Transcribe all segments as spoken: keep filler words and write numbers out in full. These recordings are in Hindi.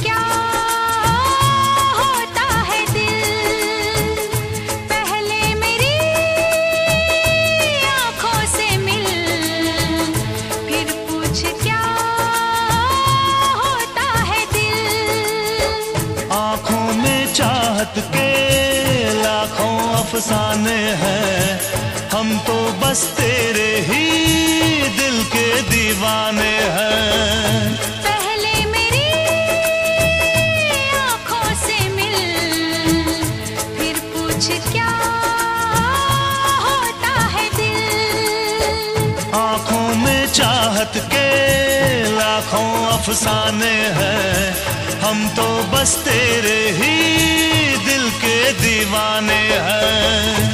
क्या होता है दिल, पहले मेरी आंखों से मिल, फिर पूछ क्या होता है दिल। आंखों में चाहत के लाखों अफसाने हैं, हम तो बस तेरे ही दिल के दीवाने हैं। पहले मेरी आंखों से मिल, फिर पूछ क्या होता है दिल। आंखों में चाहत के लाखों अफसाने हैं, हम तो बस तेरे ही दिल के दीवाने हैं।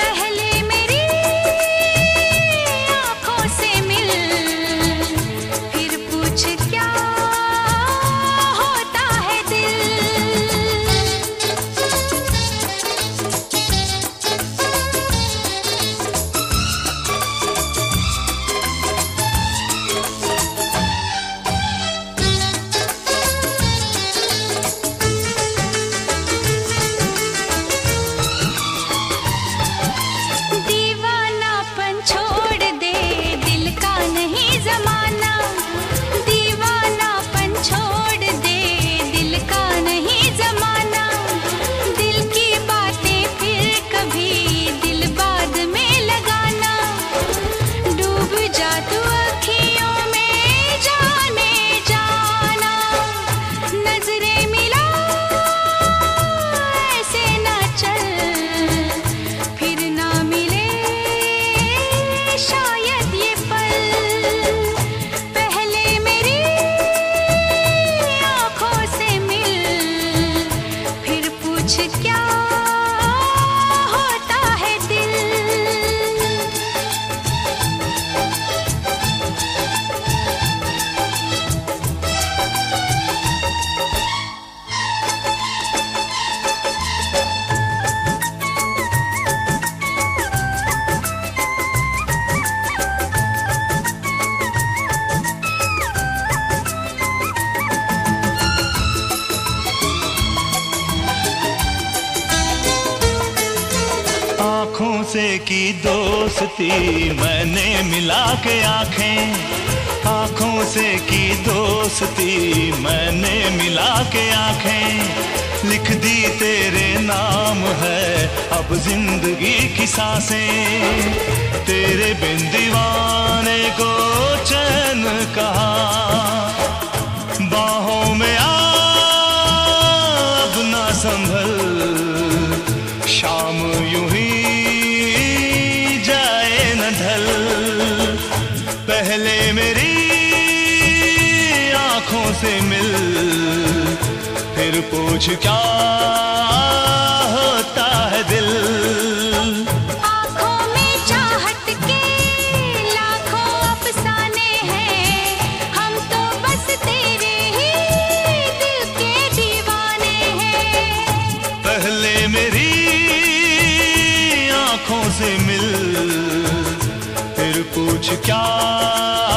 आँखों से की दोस्ती मैंने मिला के आँखें, आँखों से की दोस्ती मैंने मिला के आँखें, लिख दी तेरे नाम है अब जिंदगी की सांसें, तेरे बिन दीवाने को चैन कहाँ, बाहों में आ अब ना संभल, शाम यूं ही जाए न ढल, पहले मेरी आंखों से मिल, फिर पूछ क्या होता है दिल। आंखों में चाहत के लाखों अफसाने हैं, हम तो बस तेरे ही दिल के दीवाने हैं। पहले मेरी आंखों से मिल, फिर पूछ क्या